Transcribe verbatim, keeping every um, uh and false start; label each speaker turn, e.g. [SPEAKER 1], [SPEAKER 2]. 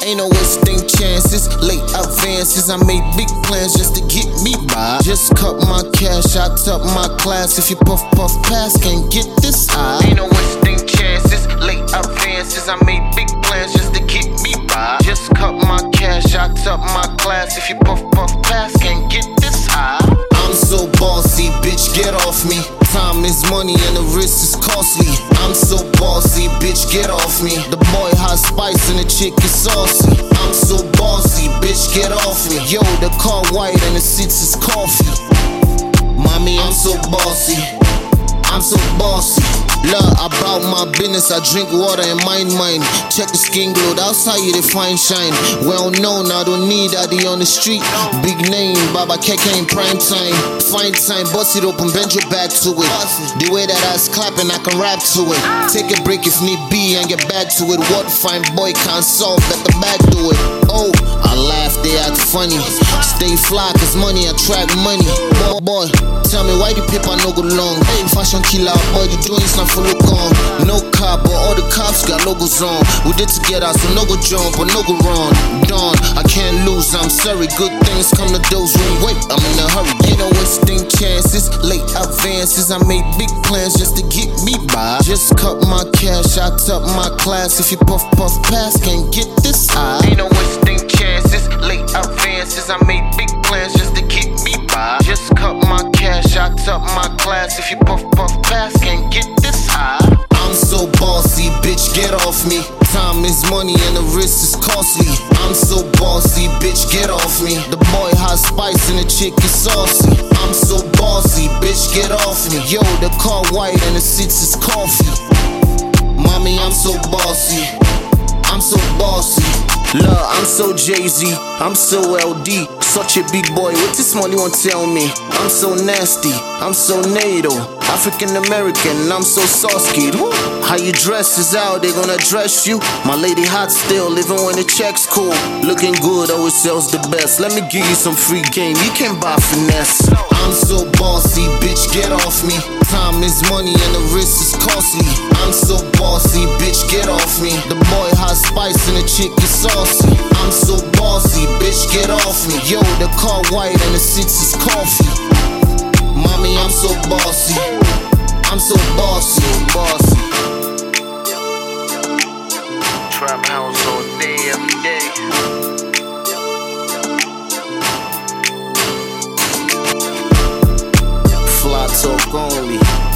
[SPEAKER 1] Ain't no wasting chances, late advances. I made big plans just to get me by. Just cut my cash, I top my class. If you puff puff pass, can't get this high. Ain't no wasting chances, late advances. I made big plans just to get me by. Just cut my cash, I top my class. If you puff puff pass, can't get this high. I'm so bossy, bitch, get off me. Time is money and the wrist is costly. I'm so bossy, bitch, get off me. The boy hot spice and the chick is saucy. I'm so bossy, bitch, get off me. Yo, the car white and the seats is coffee. Mommy, I'm so bossy, I'm so bossy. Love, about my business, I drink water and mind mine. Check the skin glow, that's how you define shine. Well known, I don't need Addy on the street. Big name, Baba Keke in prime time. Fine time, bust it open, bend your back to it. The way that I was clapping, I can rap to it. Take a break if need be and get back to it. What fine boy can't solve, better back do it. Oh, I laugh, they act funny. Stay fly, cause money attract money. Boy, boy, tell me why the paper no go long. Fashion killer, boy, the joints not full of gone. No cop, but all the cops got logos on. We did together, so no go jump, but no go run. Dawn, I can't lose, I'm sorry. Good things come to those who wait, I'm in a hurry. Ain't no wasting chances, late advances. I made big plans just to get me by. Just cut my cash, I top my class. If you puff puff pass, can't get this high. Ain't no wasting chances, late advances. I made big plans just to get me by. Just cut my cash, I top my class. If you puff puff pass, can't get this high. I'm so bossy, bitch, get off me. Time is money and the wrist is costly. I'm so bossy, bitch, get off me. The boy hot spice and the chick is saucy. I'm so bossy, bitch, get off me. Yo, the car white and the seats is coffee. Mommy, I'm so bossy, I'm so bossy. Love, I'm so Jay-Z, I'm so L D. Such a big boy, what this money won't tell me? I'm so nasty, I'm so NATO, African American, I'm so saucy. How you dress is how they gonna dress you. My lady hot still, even when the check's cool. Looking good always sells the best. Let me give you some free game, you can buy finesse. I'm so bossy, bitch, get off me. Time is money and the wrist is costly. I'm so bossy, bitch, get off me. The boy hot spice and the chick is saucy. I'm so bossy, bitch, get off me. Yo, the car white and the seats is coffee. Mommy, I'm so bossy, I'm so bossy, bossy. Trap house all day, every day. Fly talk only.